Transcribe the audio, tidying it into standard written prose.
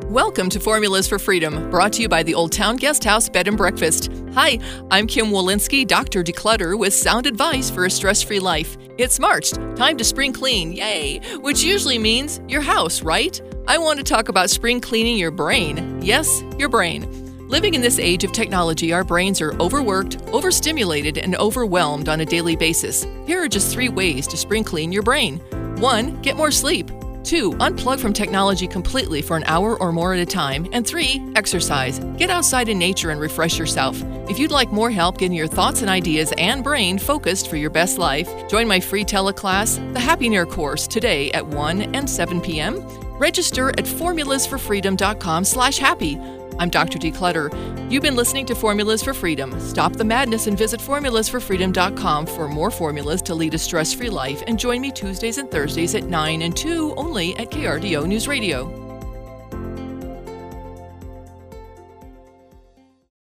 Welcome to Formulas for Freedom, brought to you by the Old Town Guest House Bed and Breakfast. Hi, I'm Kim Wolinski, Dr. Declutter, with sound advice for a stress-free life. It's March, time to spring clean, yay, which usually means your house, right? I want to talk about spring cleaning your brain. Yes, your brain. Living in this age of technology, our brains are overworked, overstimulated, and overwhelmed on a daily basis. Here are just 3 ways to spring clean your brain. 1. Get more sleep. 2. Unplug from technology completely for an hour or more at a time. And 3. Exercise. Get outside in nature and refresh yourself. If you'd like more help getting your thoughts and ideas and brain focused for your best life, join my free teleclass, the Happy Near course, today at 1 and 7 p.m. Register at formulasforfreedom.com/happy. I'm Dr. Declutter. You've been listening to Formulas for Freedom. Stop the madness and visit formulasforfreedom.com for more formulas to lead a stress-free life, and join me Tuesdays and Thursdays at 9 and 2 only at KRDO News Radio.